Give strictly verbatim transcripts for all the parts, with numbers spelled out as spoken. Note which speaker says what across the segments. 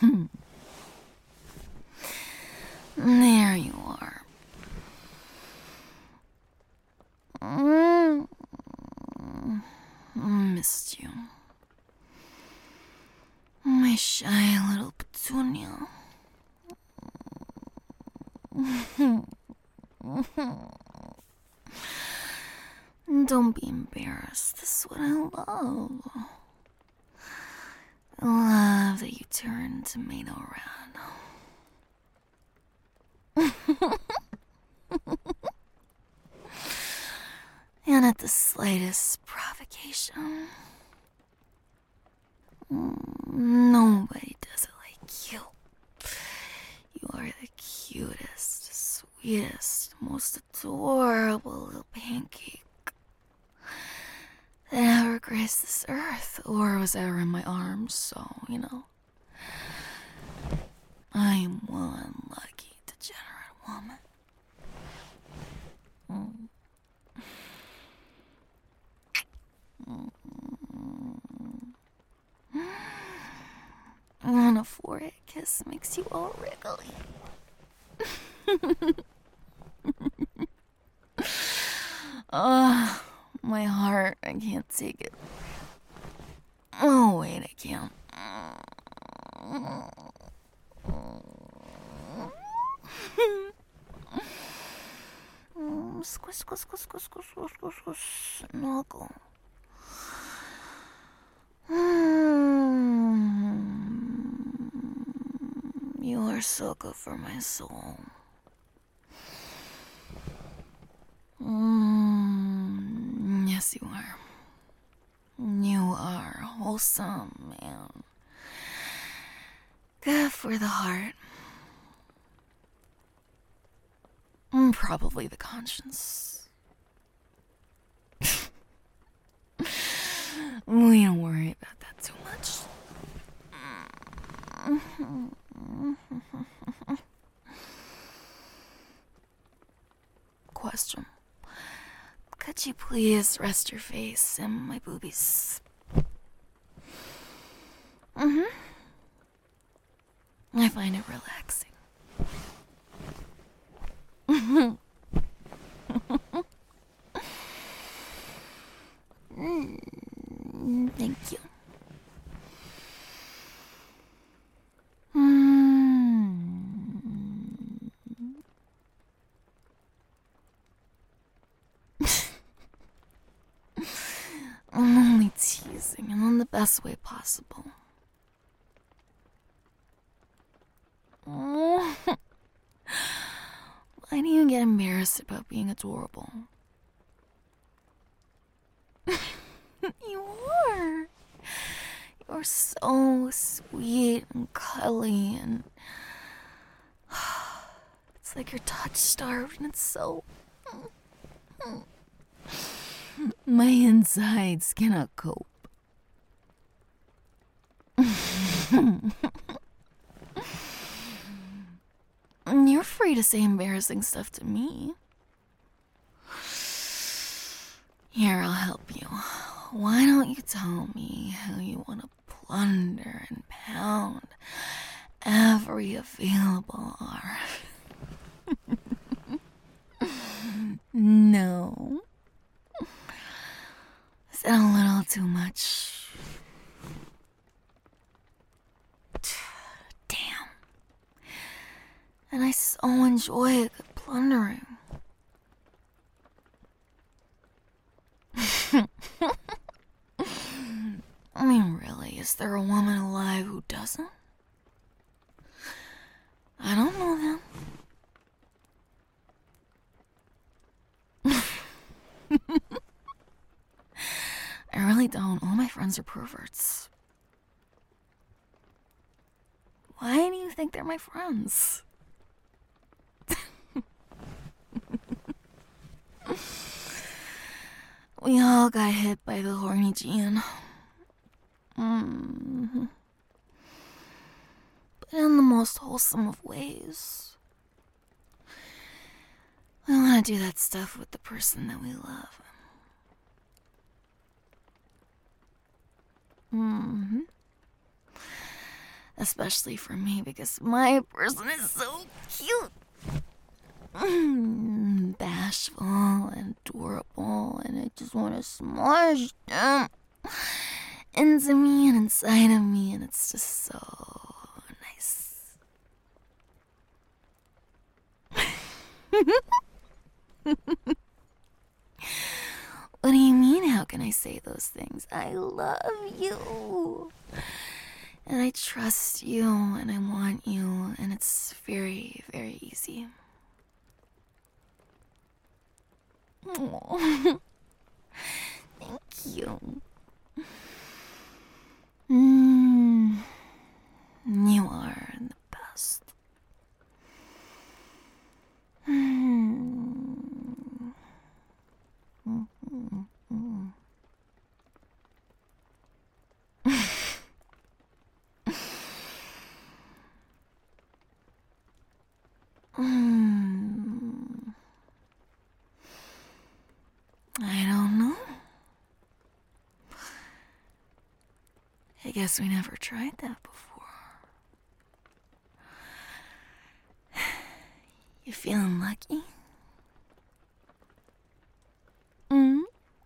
Speaker 1: There you are. Mm. Missed you. My shy little petunia. Don't be embarrassed. This is what I love. I love that you turned tomato red. And at the slightest provocation, nobody does it like you. You are the cutest, sweetest, most adorable little pancake that ever graced this earth or was ever in my arms, so, you know. I am one lucky, degenerate woman. Mm. And a forehead kiss makes you all wriggly. Ugh, my heart, I can't take it. Oh, wait, I can't. Squish, squish, squish, squish, squish, squish, squish, squish, snuggle. You are so good for my soul. Mm, yes, you are. You are wholesome and good for the heart. Mm, probably the conscience. We don't worry about that too much. Question. Could you please rest your face in my boobies? Mm-hmm. I find it relaxing. Mm, thank you. Mm. I'm only teasing, and in the best way possible. Oh. Why do you get embarrassed about being adorable? You are. You're so sweet and cuddly, and it's like you're touch starved, and it's so. My insides cannot cope. You're free to say embarrassing stuff to me. Here, I'll help you. Why don't you tell me how you want to plunder and pound every available R? No. Is that a little too much? Damn. And I so enjoy a good plundering. I mean, really, is there a woman alive who doesn't? I don't know them. I really don't. All my friends are perverts. Why do you think they're my friends? We all got hit by the horny gene. Mm-hmm. But in the most wholesome of ways. We want to do that stuff with the person that we love. Mm-hmm. Especially for me, because my person is so cute. Mm, bashful and adorable, and I just want to smush them into me and inside of me, and it's just so nice. What do you mean, how can I say those things? I love you. And I trust you, and I want you, and it's very, very easy. Oh, thank you. Mm, you are the best. Mm. Mm-hmm. Mm. Mm. I don't know. I guess we never tried that before. You feeling lucky? Mm?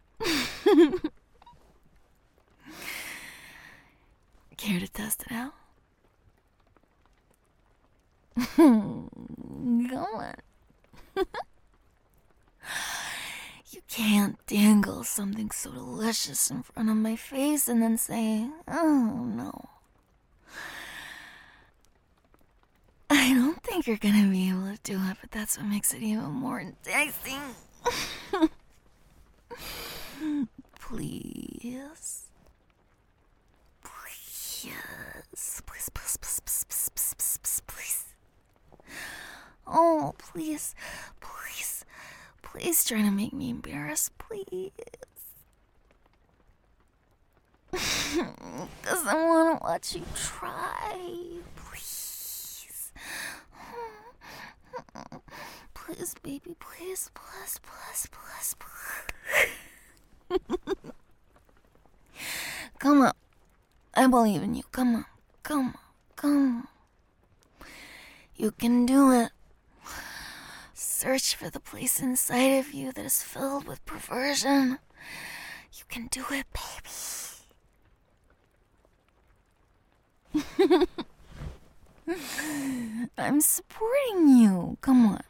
Speaker 1: Care to test it out? Go on. You can't dangle something so delicious in front of my face and then say, oh no. I don't think you're gonna be able to do it, but that's what makes it even more enticing. Please. Please. Please, please, please, please, please, please, please, please. Oh, please, please, please try to make me embarrassed, please. Because I want to watch you try. Please. Please, baby, please, please, please, please, please. Come on. I believe in you. Come on. Come on. Come on. You can do it. Search for the place inside of you that is filled with perversion. You can do it, baby. I'm supporting you. Come on.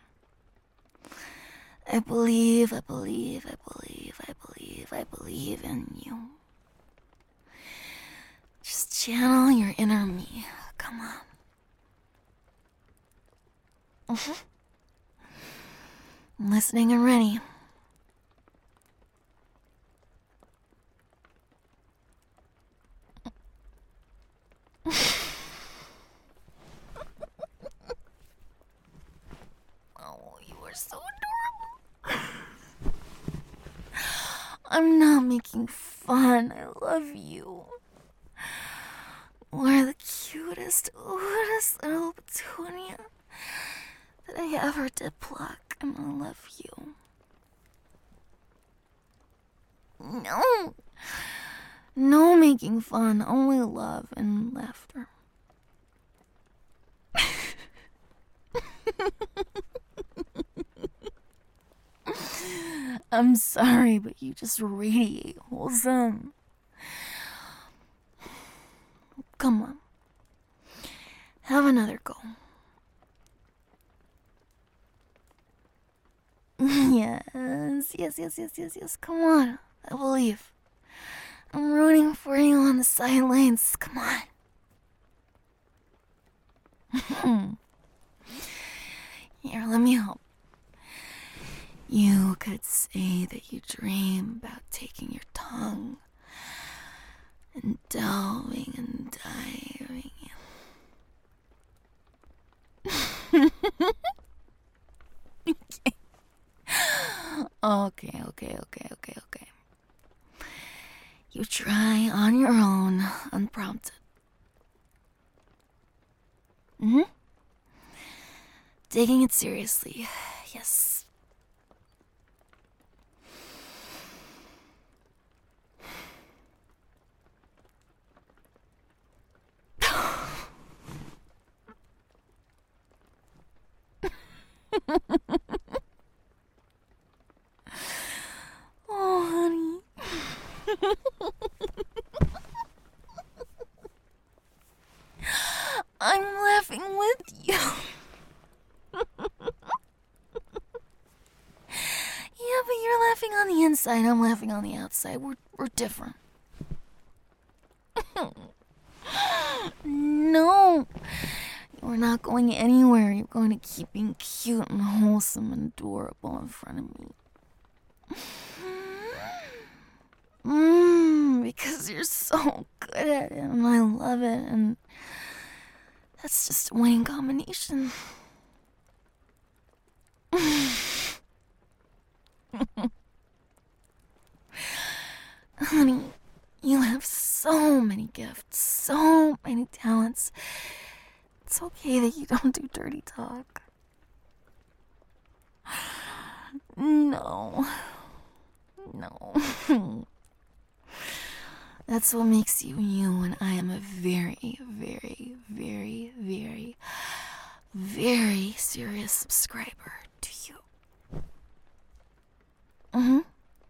Speaker 1: I believe, I believe, I believe, I believe, I believe in you. Just channel your inner me. Come on. Mm-hmm. I'm listening and ready. Oh, you are so adorable. I'm not making fun. I love you. We're the cutest, oldest little petunia that I ever did pluck, and I love you. No. No making fun, only love and laughter. I'm sorry, but you just radiate wholesome. Come on. Have another go. Yes, yes, yes, yes, yes, yes. Come on. I believe. I'm rooting for you on the sidelines. Come on. Here, let me help. You could say that you dream about taking your tongue and delving and diving. Okay. Okay, okay, okay, okay, okay. You try on your own, unprompted. Mm-hmm. Taking it seriously, yes. Oh, honey. I'm laughing with you. Yeah, but you're laughing on the inside, I'm laughing on the outside. We're we're different. No. You're not going anywhere. You're going to keep being cute and wholesome and adorable in front of me. Mmm, because you're so good at it and I love it, and that's just a winning combination. Honey, you have so many gifts, so many talents. It's okay that you don't do dirty talk. No. No. That's what makes you you, and I am a very, very, very, very, very serious subscriber to you. Mm-hmm.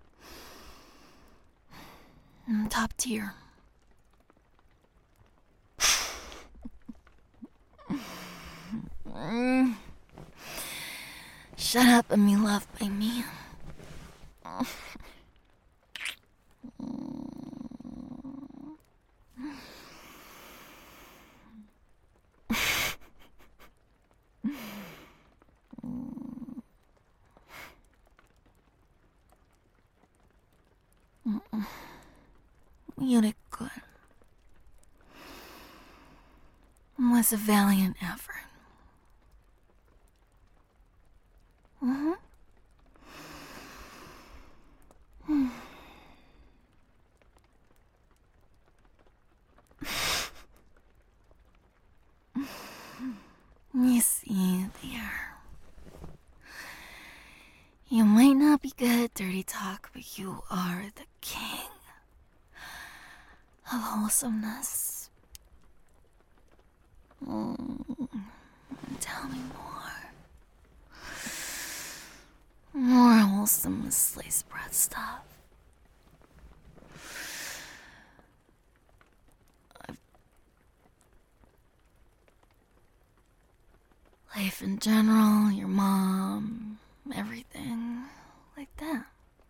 Speaker 1: Mm, top tier. Mm. Shut up and be loved by me. You did good. It was a valiant effort. Mm-hmm. You see, there. You might not be good at dirty talk, but you are the king of wholesomeness. Mm. Tell me more. More wholesome sliced bread stuff. I've... Life in general, your mom, everything like that.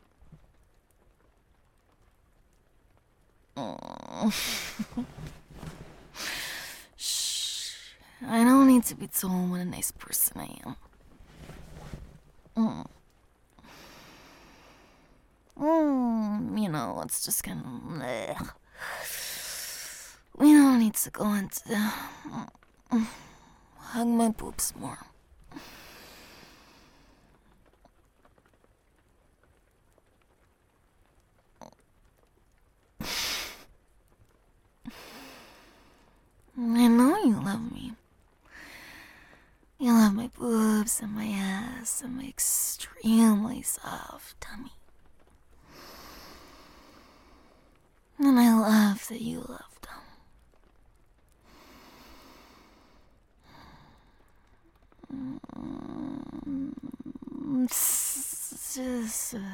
Speaker 1: Oh. Shh. I don't need to be told what a nice person I am. Mm. Mm, you know, it's just kind of... Ugh. We don't need to go into the... Mm. Hug my boobs more. I know you love me. You love my boobs and my ass and my extremely soft tummy. And I love that you love them. Mm, it's just... Uh,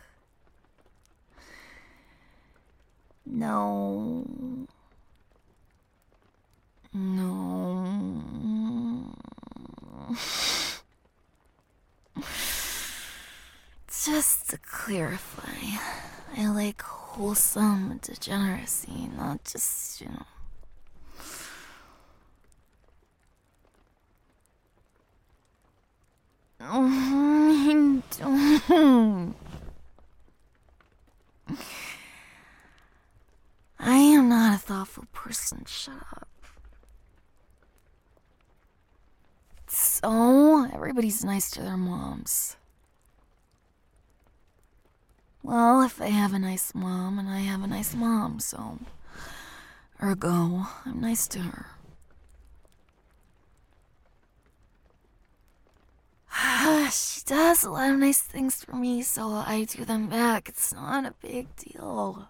Speaker 1: no... No. Just to clarify, I like wholesome degeneracy, not just, you know. I don't. I am not a thoughtful person. Shut up. So, everybody's nice to their moms. Well, if I have a nice mom, and I have a nice mom, so... Ergo, I'm nice to her. She does a lot of nice things for me, so I do them back. It's not a big deal.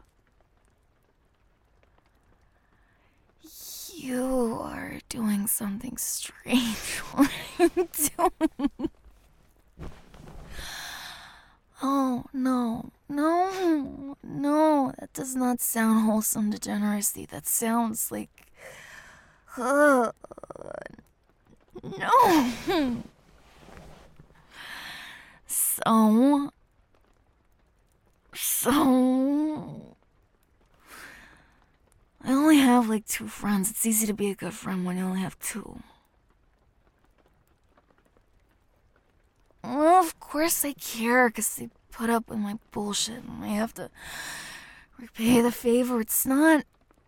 Speaker 1: You are doing something strange. What are you doing? Oh, no, no, no, that does not sound wholesome degeneracy. That sounds like. Uh, no! So. So. I only have like two friends. It's easy to be a good friend when you only have two. Well, of course I care, because they put up with my bullshit and I have to repay the favor. It's not.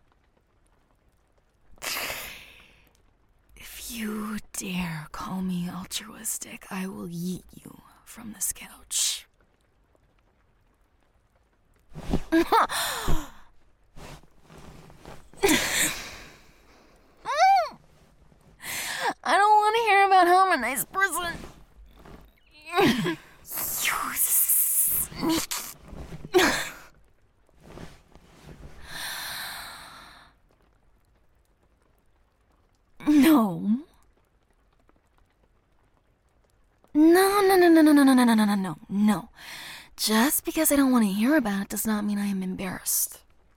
Speaker 1: If you dare call me altruistic, I will yeet you from this couch. I don't want to hear about how I'm a nice person. You sneaky. No. No, no, no, no, no, no, no, no, no, no, no, no. Just because I don't want to hear about it does not mean I am embarrassed.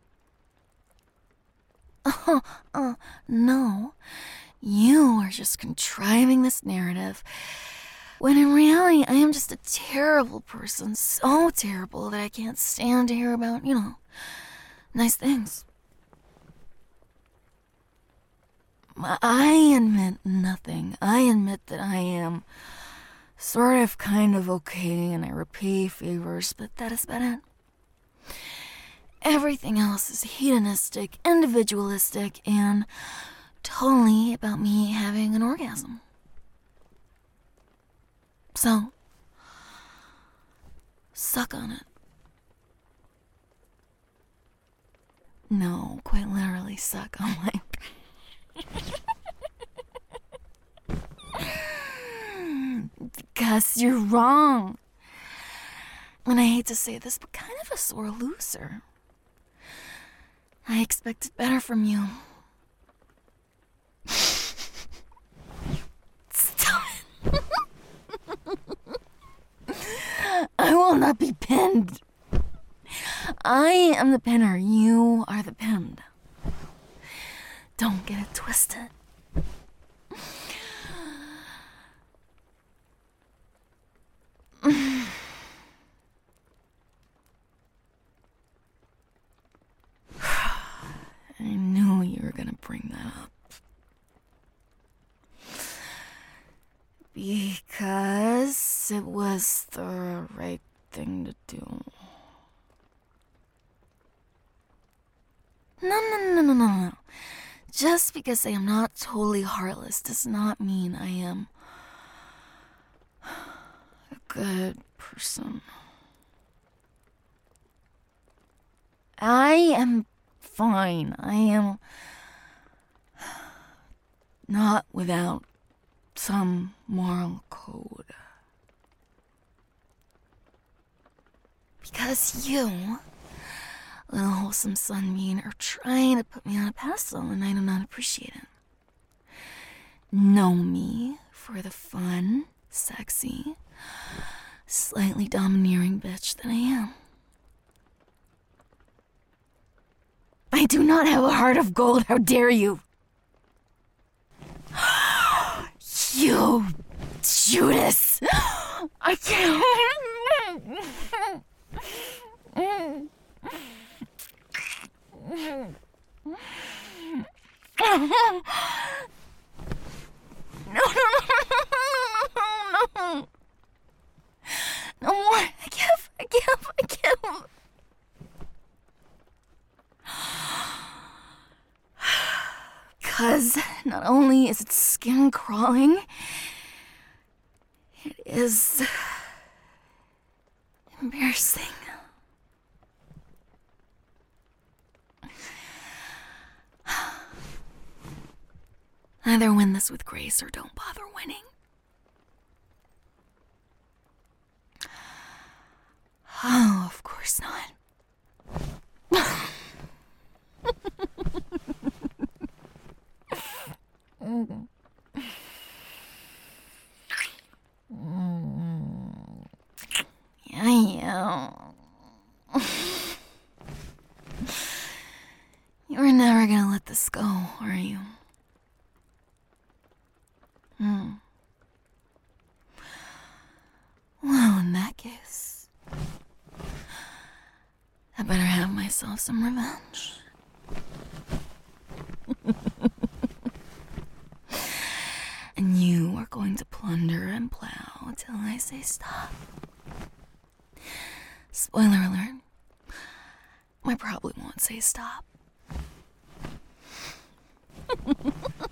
Speaker 1: Oh, uh, no. You are just contriving this narrative, when in reality, I am just a terrible person. So terrible that I can't stand to hear about, you know, nice things. I admit nothing. I admit that I am sort of kind of okay and I repay favors, but that is about it. Everything else is hedonistic, individualistic, and totally about me having an orgasm. So, suck on it. No, quite literally suck on my... Because you're wrong. And I hate to say this, but kind of a sore loser. I expected better from you. Stop it. I will not be pinned. I am the pinner. You are the pinned. Don't get it twisted. I knew you were gonna bring that up. Because it was the right thing to do. No, no, no, no, no, no. Just because I am not totally heartless does not mean I am a good person. I am fine. I am not without some moral code. Because you, little wholesome sunbeam, are trying to put me on a pedestal and I do not appreciate it. Know me for the fun, sexy, slightly domineering bitch that I am. I do not have a heart of gold, how dare you? You Judas! I can't. No, no, no, no, no. No more. I can't, I can't, I can't. Because not only is it skin crawling, it is embarrassing. Either win this with grace or don't bother winning. Oh, of course not. mm. Mm. Yeah, yeah. No. You're never gonna let this go, are you? Hmm. Well, in that case, I better have myself some revenge. And you are going to plunder and plow till I say stop. Spoiler alert, I probably won't say stop.